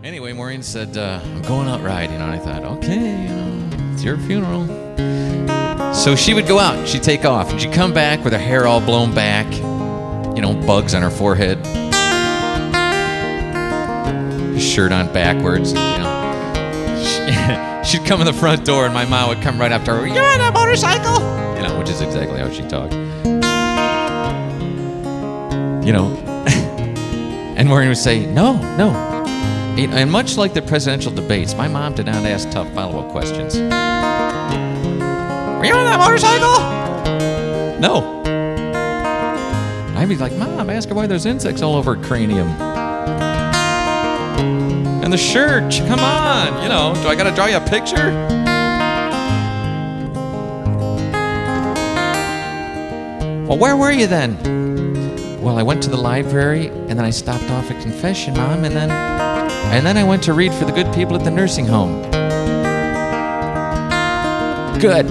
Anyway, Maureen said, I'm going out riding. And I thought, okay, it's your funeral. So she would go out. She'd take off. And she'd come back with her hair all blown back. Bugs on her forehead. Shirt on backwards. She'd come in the front door and my mom would come right up to her. You're on a motorcycle? Which is exactly how she talked. And Maureen would say, no. And much like the presidential debates, my mom did not ask tough follow-up questions. Were you on that motorcycle? No. I'd be like, Mom, ask her why there's insects all over her cranium. And the shirt, come on, do I gotta draw you a picture? Well, where were you then? Well, I went to the library, and then I stopped off at confession, Mom, and then I went to read for the good people at the nursing home. Good.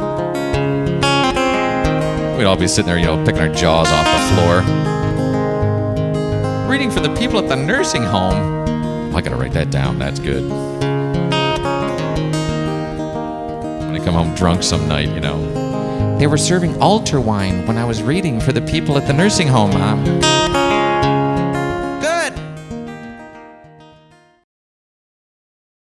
We'd all be sitting there, picking our jaws off the floor. Reading for the people at the nursing home. I gotta write that down. That's good. When I come home drunk some night, They were serving altar wine when I was reading for the people at the nursing home, Mom.